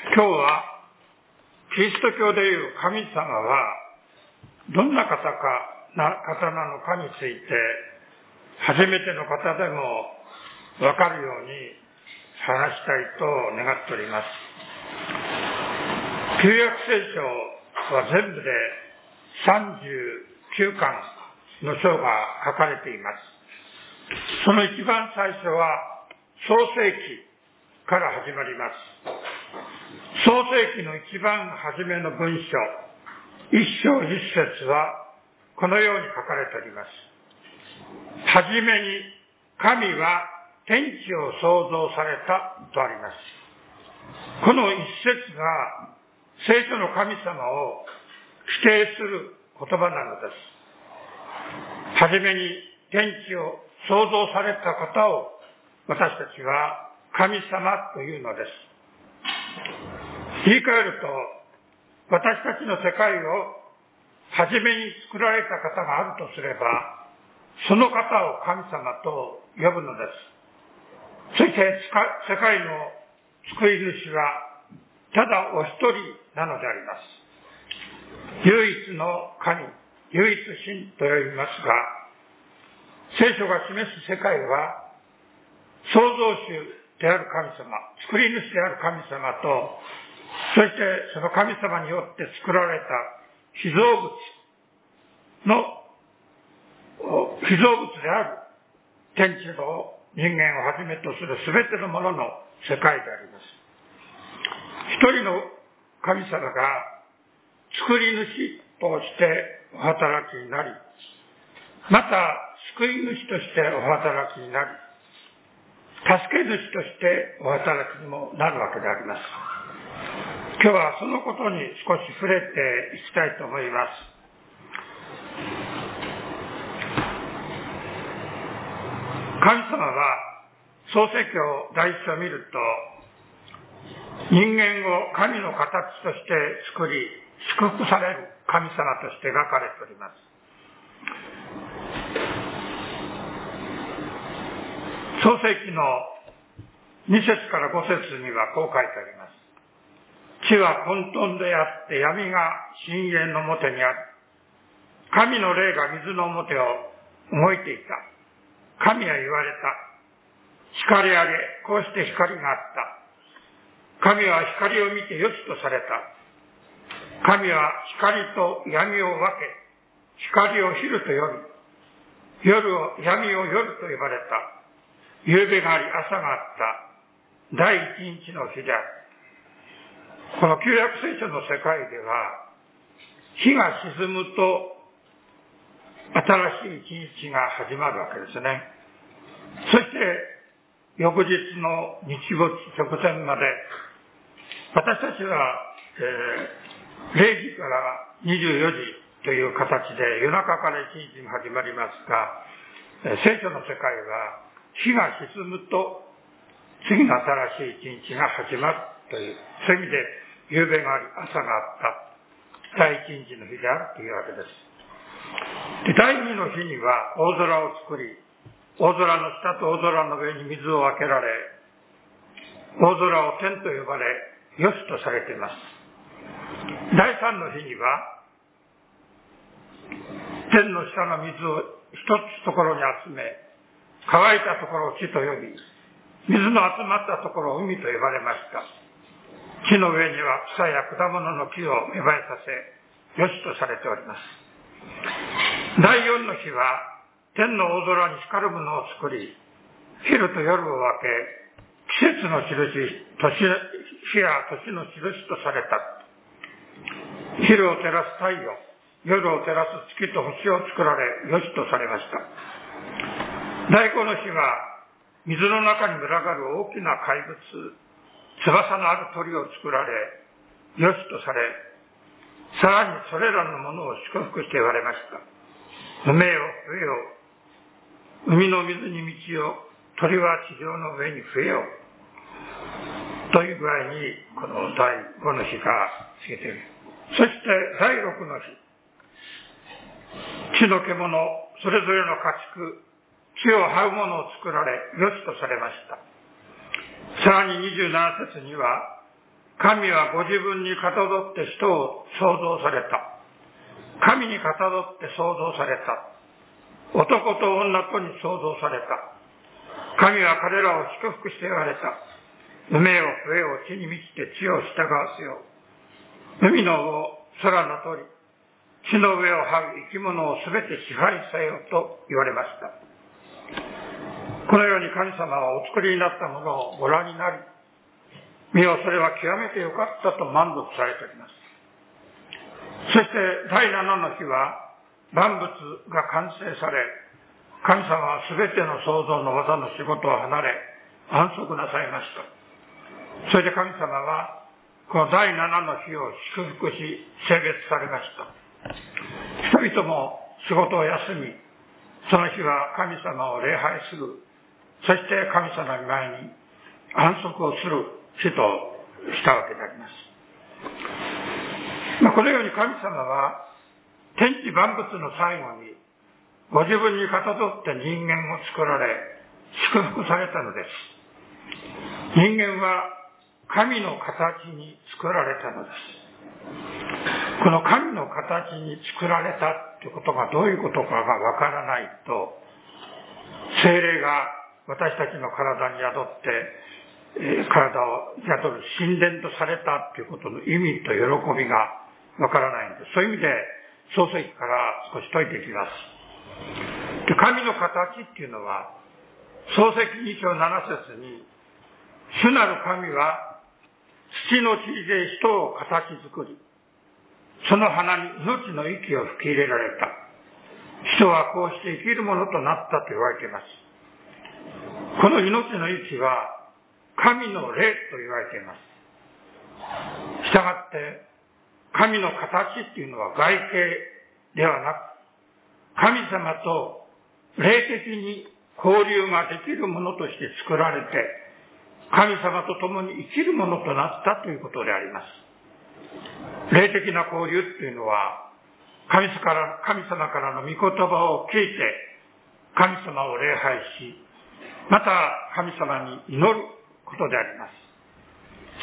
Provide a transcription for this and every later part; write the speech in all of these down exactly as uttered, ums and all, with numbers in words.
今日はキリスト教でいう神様はどんな方かな方なのかについて初めての方でも分かるように話したいと願っております。旧約聖書は全部でさんじゅうきゅうかんの書が書かれています。その一番最初は創世記から始まります。創世記の一番初めの文章、一章一節はこのように書かれております。はじめに神は天地を創造されたとあります。この一節が聖書の神様を否定する言葉なのです。はじめに天地を創造された方を私たちは神様というのです。言い換えると、私たちの世界をはじめに作られた方があるとすれば、その方を神様と呼ぶのです。そして世界の救い主はただお一人なのであります。唯一の神、唯一神と呼びますが、聖書が示す世界は創造主である神様、作り主である神様と、そしてその神様によって作られた被造物の被造物である天地と人間をはじめとするすべてのものの世界であります。一人の神様が作り主としてお働きになり、また救い主としてお働きになり、助け主としてお働きにもなるわけであります。今日はそのことに少し触れていきたいと思います。神様は創世記を第一章を見ると、人間を神の形として作り、祝福される神様として描かれております。創世記のに節からご節にはこう書いてあります。地は混沌であって闇が深淵の表にある。神の霊が水の表を動いていた。神は言われた。光あれ、こうして光があった。神は光を見て良しとされた。神は光と闇を分け、光を昼と呼び、夜を闇を夜と呼ばれた。夕べがあり朝があった。第一日の日である。この旧約聖書の世界では、日が沈むと新しい一日が始まるわけですね。そして翌日の日没直前まで、私たちは、えー、れいじからにじゅうよじという形で夜中から一日が始まりますが、聖書の世界は日が沈むと次の新しい一日が始まるという、そういう意味で夕べがあり朝があった第一日の日であるというわけです。で、第二の日には大空を作り、大空の下と大空の上に水を分けられ、大空を天と呼ばれ良しとされています。第三の日には天の下の水を一つところに集め、乾いたところを地と呼び、水の集まったところを海と呼ばれました。地の上には草や果物の木を芽生えさせ、良しとされております。第四の日は天の大空に光るものを作り、昼と夜を分け、季節の印、年日や年の印とされた。昼を照らす太陽、夜を照らす月と星を作られ、良しとされました。第五の日は水の中に群がる大きな怪物、翼のある鳥を作られ、良しとされ、さらにそれらのものを祝福して言われました。海よ、増えよう。海の水に満ちよう。鳥は地上の上に増えよう。という具合に、この第五の日が過ぎている。そして第六の日。地の獣、それぞれの家畜、地を這うものを作られ、良しとされました。さらににじゅうなな節には、 神はご自分にかたどって人を創造された。神にかたどって創造された。男と女とに創造された。神は彼らを祝福して言われた。海を増えを地に満ちて地を従わせよう。海の魚、空の鳥、地の上を這う生き物をすべて支配せよと言われました。このように神様はお作りになったものをご覧になり、見よ、それは極めてよかったと満足されております。そして第七の日は万物が完成され、神様はすべての創造の技の仕事を離れ、安息なさいました。それで神様はこの第七の日を祝福し、聖別されました。人々も仕事を休み、その日は神様を礼拝する、そして神様の前に安息をする日としたわけであります。まあ、このように神様は天地万物の最後にご自分にかたどって人間を作られ、祝福されたのです。人間は神の形に作られたのです。この神の形に作られたということがどういうことかがわからないと、聖霊が私たちの体に宿って、えー、体を宿る神殿とされたということの意味と喜びがわからないんです。そういう意味で創世記から少し解いていきます。で、神の形っていうのは創世記に章なな節に、主なる神は土の塵で人を形作り、その鼻に命の息を吹き入れられた。人はこうして生きるものとなったと言われています。この命の息は神の霊と言われています。したがって神の形っていうのは外形ではなく、神様と霊的に交流ができるものとして作られて、神様と共に生きるものとなったということであります。霊的な交流っていうのは、神様から、神様からの御言葉を聞いて、神様を礼拝し、また神様に祈ることであります。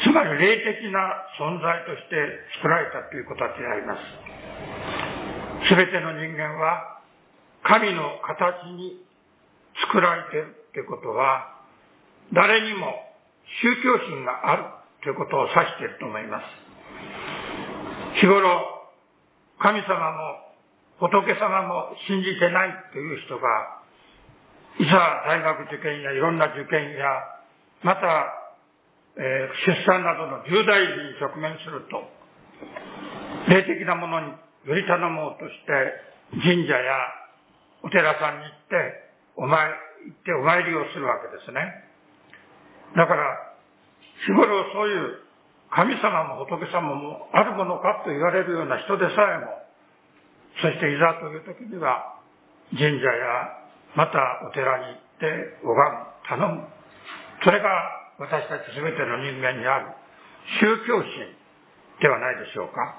つまり霊的な存在として作られたということであります。すべての人間は神の形に作られているということは、誰にも宗教心があるということを指していると思います。日頃、神様も仏様も信じてないという人が、いざ大学受験やいろんな受験や、また、えー、出産などの重大事に直面すると、霊的なものにより頼もうとして、神社やお寺さんに行って、お参り、行ってお参りをするわけですね。だから、日頃そういう神様も仏様もあるものかと言われるような人でさえも、そしていざという時には神社やまたお寺に行って拝む、頼む。それが私たちすべての人間にある宗教心ではないでしょうか。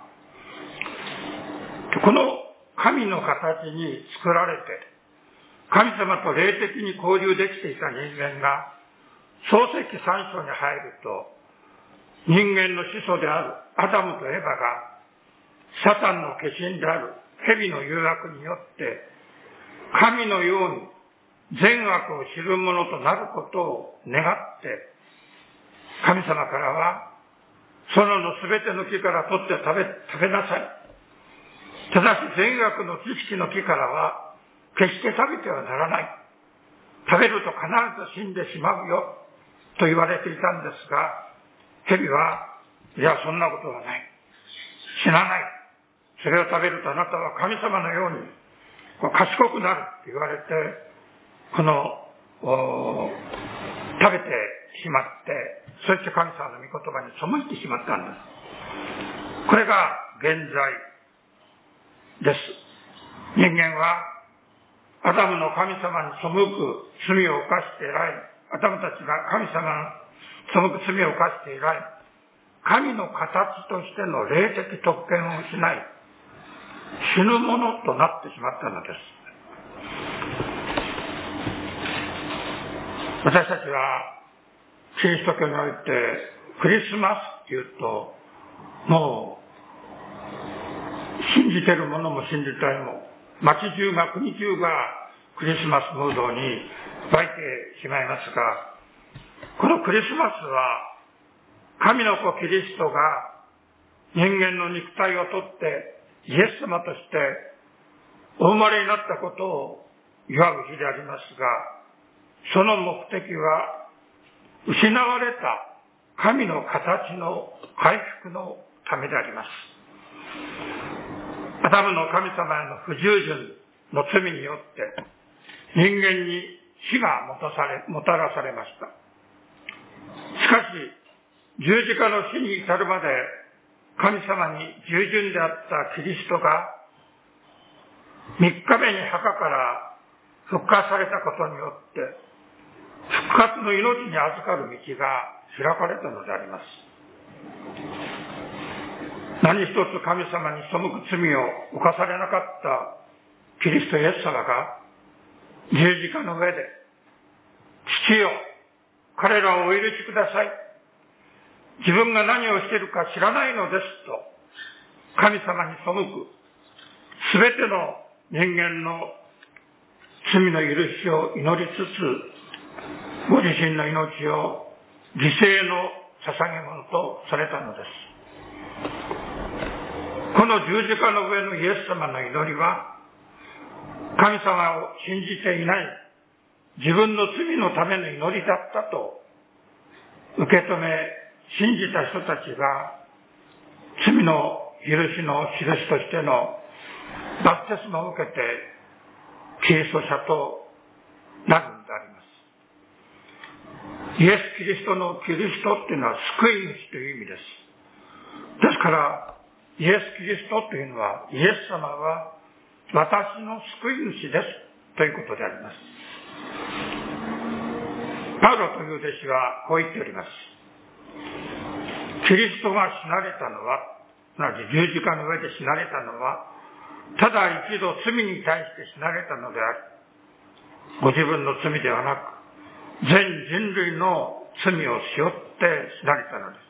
この神の形に作られて、神様と霊的に交流できていた人間が創世記さん章に入ると、人間の始祖であるアダムとエバがサタンの化身である蛇の誘惑によって神のように善悪を知る者となることを願って、神様からは園のすべての木から取って食べ、食べなさい。ただし善悪の知識の木からは決して食べてはならない。食べると必ず死んでしまうよと言われていたんですが、蛇は、いや、そんなことはない。死なない。それを食べるとあなたは神様のように賢くなると言われて、この、食べてしまって、そして神様の御言葉に背いてしまったんです。これが現在です。人間は、アダムの神様に背く罪を犯して以来、アダムたちが神様の背く罪を犯して以来、神の形としての霊的特権を失い、死ぬものとなってしまったのです。私たちはキリスト教においてクリスマスっていうと、もう信じてる者も信じたいも町中が国中がクリスマスムードに湧いてしまいますが、このクリスマスは神の子キリストが人間の肉体をとってイエス様としてお生まれになったことを祝う日でありますが、その目的は失われた神の形の回復のためであります。アダムの神様への不従順の罪によって人間に死がもたされ、もたらされました。しかし十字架の死に至るまで神様に従順であったキリストが三日目に墓から復活されたことによって復活の命に預かる道が開かれたのであります。何一つ神様に背く罪を犯されなかったキリストイエス様が十字架の上で、父よ、彼らをお許しください。自分が何をしているか知らないのですと、神様に背くすべての人間の罪の許しを祈りつつ、ご自身の命を犠牲の捧げ物とされたのです。この十字架の上のイエス様の祈りは、神様を信じていない自分の罪のための祈りだったと受け止め、信じた人たちが罪の許しの印としてのバプテスマを受けてキリスト者となるのであります。イエス・キリストのキリストっていうのは救い主という意味です。ですからイエス・キリストというのは、イエス様は私の救い主ですということであります。パウロという弟子はこう言っております。キリストが死なれたのは、すなわち十字架の上で死なれたのは、ただ一度罪に対して死なれたのであり、ご自分の罪ではなく、全人類の罪を背負って死なれたのです。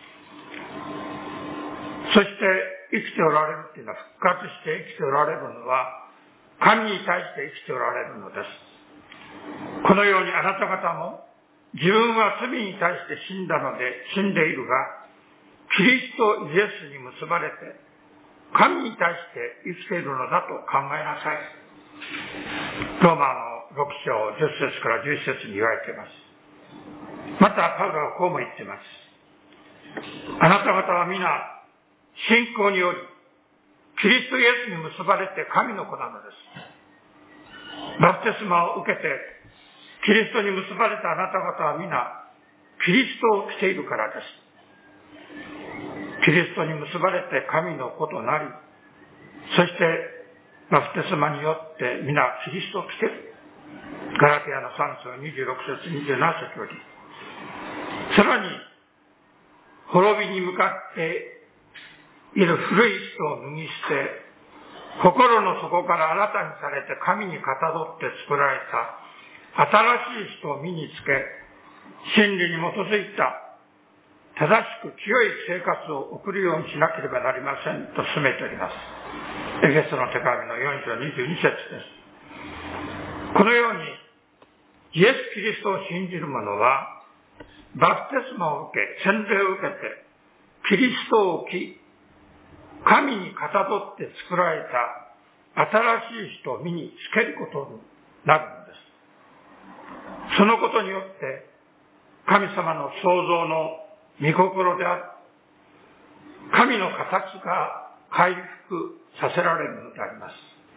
そして生きておられるというのは、復活して生きておられるのは、神に対して生きておられるのです。このようにあなた方も、自分は罪に対して死んだので死んでいるが、キリストイエスに結ばれて、神に対して生きているのだと考えなさい。ローマのろく章じゅっ節からじゅういち節に言われています。またパウロはこうも言っています。あなた方は皆、信仰により、キリストイエスに結ばれて神の子なのです。バプテスマを受けて、キリストに結ばれたあなた方は皆、キリストを着ているからです。キリストに結ばれて神の子となり、そしてバプテスマによって皆キリストを着ている。ガラティアのさん章にじゅうろく節にじゅうなな節より、さらに滅びに向かっている古い人を脱ぎ捨て、心の底から新たにされて神にかたどって作られた新しい人を身につけ、真理に基づいた正しく清い生活を送るようにしなければなりませんと進めております。エフェソの手紙のよん章にじゅうに節です。このようにイエス・キリストを信じる者はバプテスマを受け、洗礼を受けてキリストを着、神にかたどって作られた新しい人を身につけることになるのです。そのことによって神様の創造の御心である神の形が回復させられるのであります。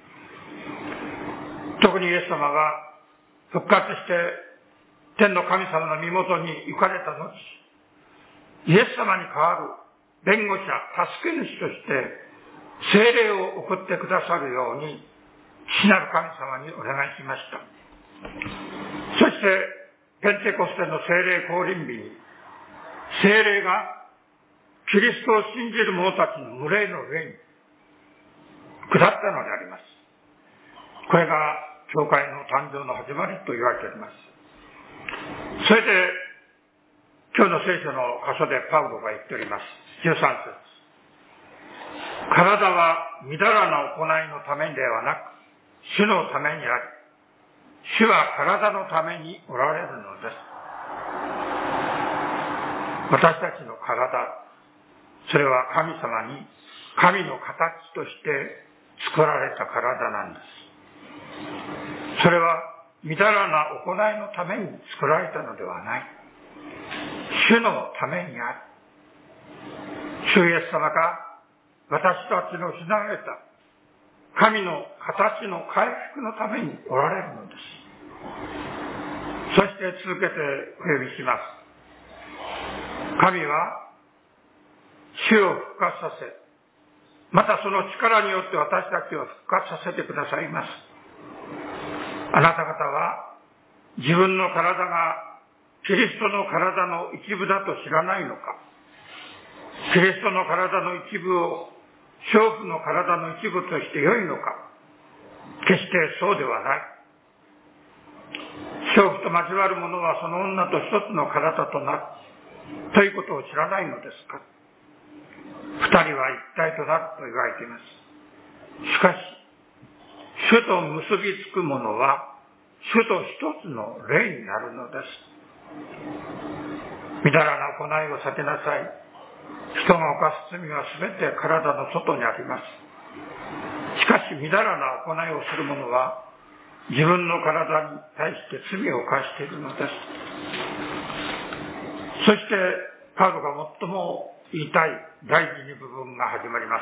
特にイエス様が復活して天の神様の身元に行かれた後、イエス様に代わる弁護者、助け主として聖霊を送ってくださるように父なる神様にお願いしました。そしてペンテコステの聖霊降臨日に聖霊がキリストを信じる者たちの群れの上に下ったのであります。これが教会の誕生の始まりと言われております。それで今日の聖書の箇所でパウロが言っております。じゅうさん節。体はみだらな行いのためではなく、主のためにあり、主は体のためにおられるのです。私たちの体、それは神様に神の形として作られた体なんです。それはみだらな行いのために作られたのではない。主のためにある。主イエス様が私たちの失われた神の形の回復のためにおられるのです。そして続けてお呼びします。神は主を復活させ、またその力によって私たちを復活させてくださいます。あなた方は自分の体がキリストの体の一部だと知らないのか。キリストの体の一部を娼婦の体の一部として良いのか。決してそうではない。娼婦と交わる者はその女と一つの体となるということを知らないのですか。二人は一体となると言われています。しかし主と結びつく者は主と一つの霊になるのです。みだらな行いを避けなさい。人が犯す罪はすべて体の外にあります。しかしみだらな行いをする者は自分の体に対して罪を犯しているのです。そしてパウロが最も言いたい第二部分が始まります。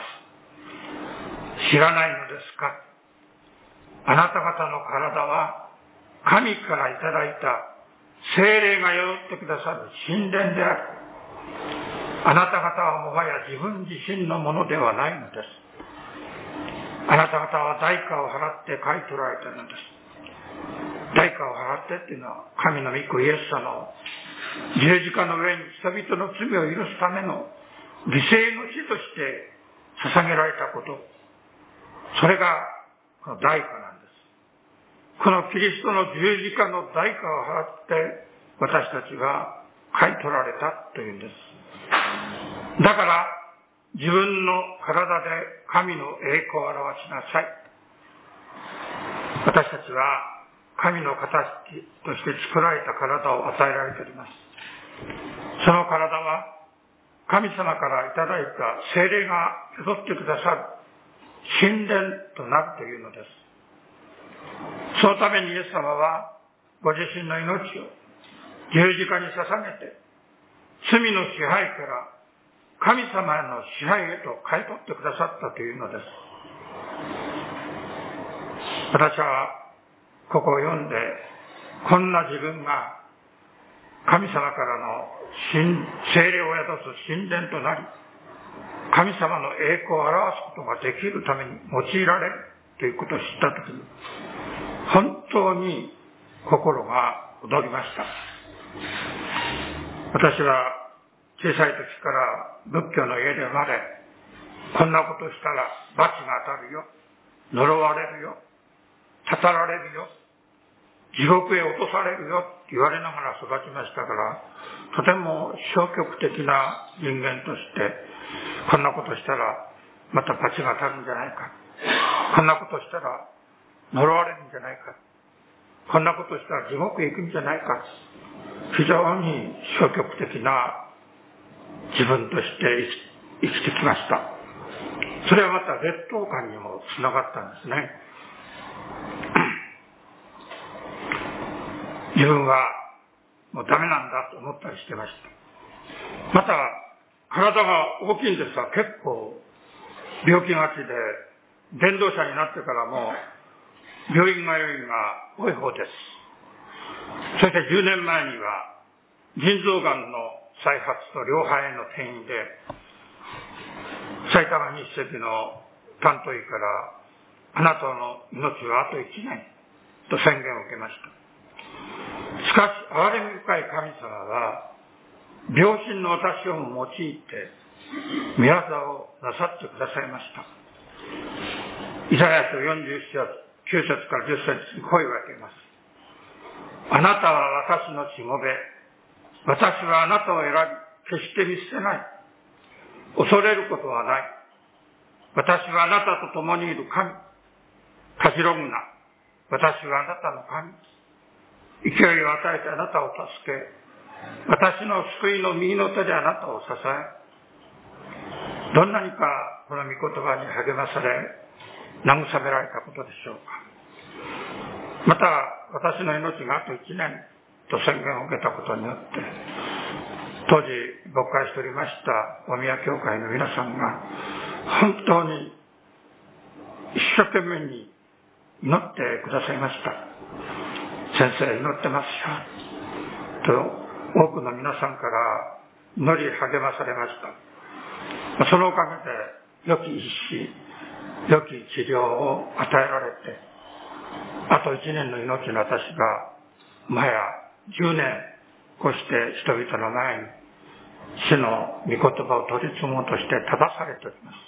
知らないのですか。あなた方の体は神からいただいた聖霊が宿ってくださる神殿である。あなた方はもはや自分自身のものではないのです。あなた方は代価を払って買い取られたのです。代価を払ってっていうのは神の御子イエス様を十字架の上に人々の罪を許すための犠牲の死として捧げられたこと。それがこの代価なんです。このキリストの十字架の代価を払って私たちが買い取られたというんです。だから自分の体で神の栄光を表しなさい。私たちは神の形として作られた体を与えられております。その体は神様からいただいた聖霊が宿ってくださる神殿となるというのです。そのためにイエス様はご自身の命を十字架に捧げて罪の支配から神様への支配へと買い取ってくださったというのです。私はここを読んでこんな自分が神様からの聖霊を宿す神殿となり神様の栄光を表すことができるために用いられるということを知ったときに本当に心が躍りました。私は小さい時から仏教の家で生まれ、こんなことしたら罰が当たるよ、呪われるよ、たたられるよ、地獄へ落とされるよって言われながら育ちましたから、とても消極的な人間として、こんなことしたらまた罰が当たるんじゃないか、こんなことしたら呪われるんじゃないか、こんなことしたら地獄へ行くんじゃないか、非常に消極的な自分として生きてきました。それはまた劣等感にもつながったんですね。自分はもうダメなんだと思ったりしてました。また体が大きいんですが結構病気がちで、伝道者になってからも病院通いが多い方です。そしてじゅうねんまえには腎臓がんの再発と両肺への転移で埼玉日赤の担当医からあなたの命はあといちねんと宣言を受けました。しかし憐れみ深い神様は病身の私を用いて御業をなさってくださいました。イザヤ書よんじゅうきゅう節からじゅっ節にこう言われています。あなたは私のしもべ、 私はあなたを選び、決して見捨てない。恐れることはない。私はあなたと共にいる神。たじろぐな。私はあなたの神。勢いを与えてあなたを助け、私の救いの右の手であなたを支え、どんなにかこの御言葉に励まされ、慰められたことでしょうか。また、私の命があと一年と宣言を受けたことによって、当時牧会しておりました大宮教会の皆さんが、本当に一生懸命に祈ってくださいました。先生祈ってますよと多くの皆さんから祈り励まされました。そのおかげで良き医師、良き治療を与えられて、あと一年の命の私がまやじゅうねんこうして人々の前に主の御言葉を取り継ごうとして正されております。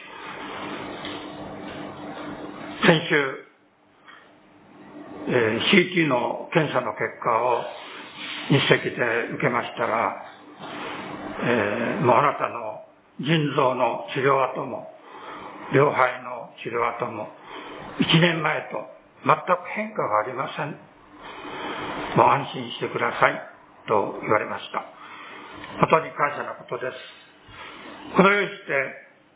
先週えー、シーティー の検査の結果を日赤で受けましたら、えー、もうあなたの腎臓の治療跡も両肺の治療跡もいちねんまえと全く変化がありません。もう安心してくださいと言われました。本当に感謝なことです。このようにして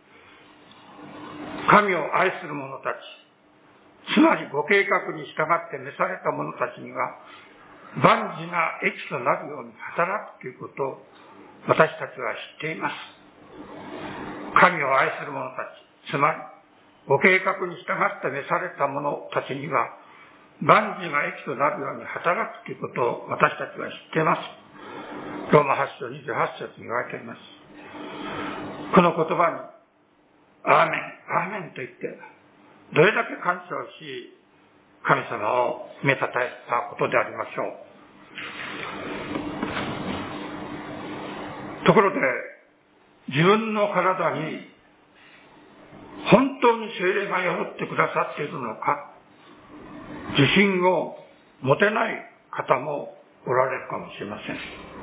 神を愛する者たち、つまりご計画に従って召された者たちには万事が益となるように働くということを私たちは知っています。神を愛する者たち、つまりご計画に従って召された者たちには万事が益となるように働くということを私たちは知っています。ローマはち章にじゅうはち節に言われています。この言葉にアーメン、アーメンと言ってどれだけ感謝をし、神様をめたたえたことでありましょう。ところで、自分の体に本当に聖霊が宿ってくださっているのか、自信を持てない方もおられるかもしれません。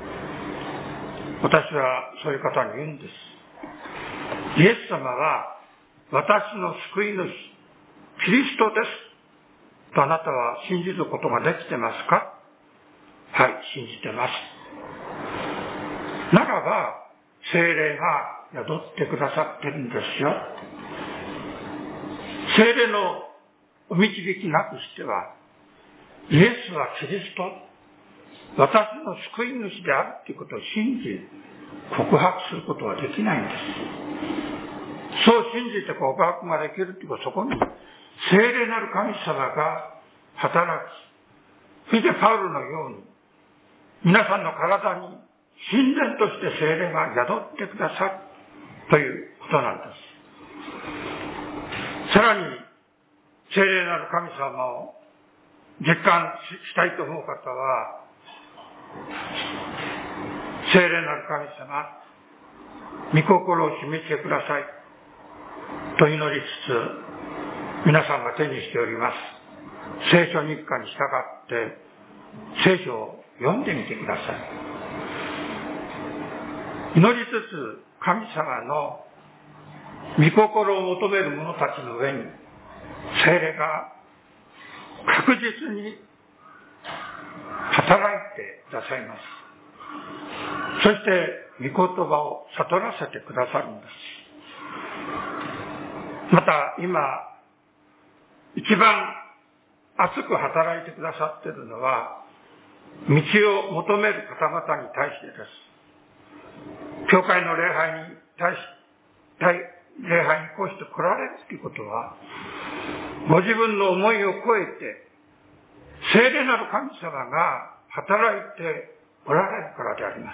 私はそういう方に言うんです。イエス様は私の救い主、キリストですとあなたは信じることができてますか？はい、信じてます。ならば、聖霊が宿ってくださってるんですよ。聖霊のお導きなくしては、イエスはキリスト、私の救い主であるということを信じ、告白することはできないんです。そう信じて告白ができるということは、そこに聖霊なる神様が働き、そしてパウロのように、皆さんの体に神然として聖霊が宿ってくださるということなんです。さらに、聖霊なる神様を実感したいと思う方は、聖霊なる神様、御心を示してくださいと祈りつつ、皆さんが手にしております聖書日課に従って聖書を読んでみてください。祈りつつ神様の御心を求める者たちの上に聖霊が確実に働いてくださいます。そして御言葉を悟らせてくださるんです。また今一番熱く働いてくださっているのは道を求める方々に対してです。教会の礼拝に対し、礼拝にこうして来られるということは、ご自分の思いを超えて、聖霊なる神様が働いておられるからであります。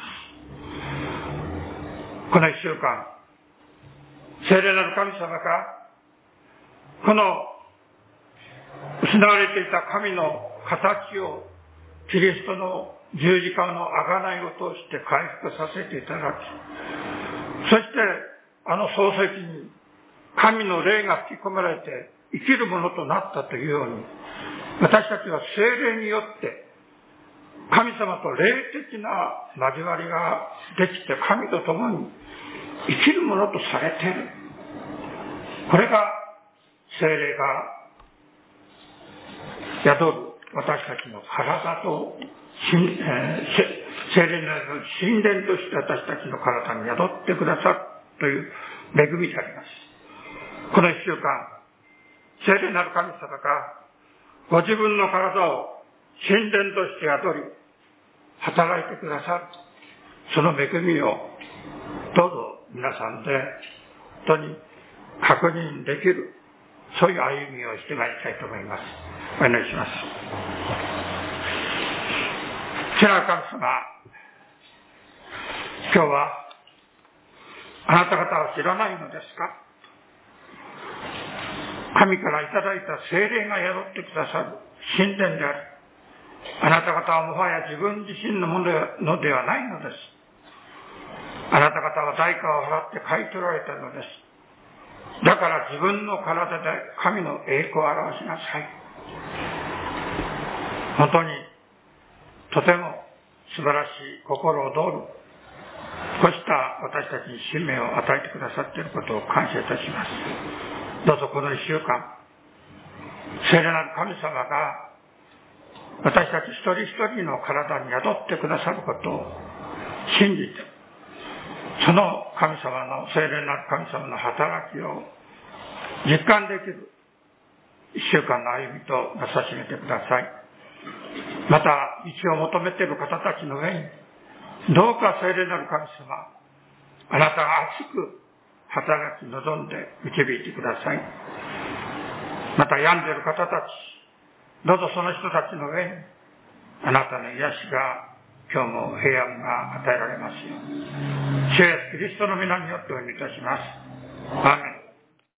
この一週間、聖霊なる神様が、この失われていた神の形をキリストの十字架の贖いを通して回復させていただき、そしてあの漱石に神の霊が吹き込まれて生きるものとなったというように、私たちは聖霊によって神様と霊的な交わりができて、神と共に生きるものとされている。これが聖霊が宿る私たちの体と、えー、聖霊の神殿として私たちの体に宿ってくださるという恵みであります。この一週間、聖霊なる神様がご自分の体を神殿として宿り、働いてくださる。その恵みをどうぞ皆さんで本当に確認できる、そういう歩みをしてまいりたいと思います。お願いします。主なる神様、今日はあなた方は知らないのですか？神からいただいた聖霊が宿ってくださる神殿である。あなた方はもはや自分自身のものではないのです。あなた方は代価を払って買い取られたのです。だから自分の体で神の栄光を表しなさい。本当にとても素晴らしい心を通る、こうした私たちに使命を与えてくださっていることを感謝いたします。どうぞこの一週間、聖霊なる神様が私たち一人一人の体に宿ってくださることを信じて、その神様の、聖霊なる神様の働きを実感できる一週間の歩みとなさしめてください。また道を求めている方たちの上に、どうか聖霊なる神様、あなたが熱く働き望んで導いてください。また病んでいる方たち、どうぞその人たちの上にあなたの癒しが、今日も平安が与えられますように、主イエスキリストの皆によってお祈りいたします。アーメン。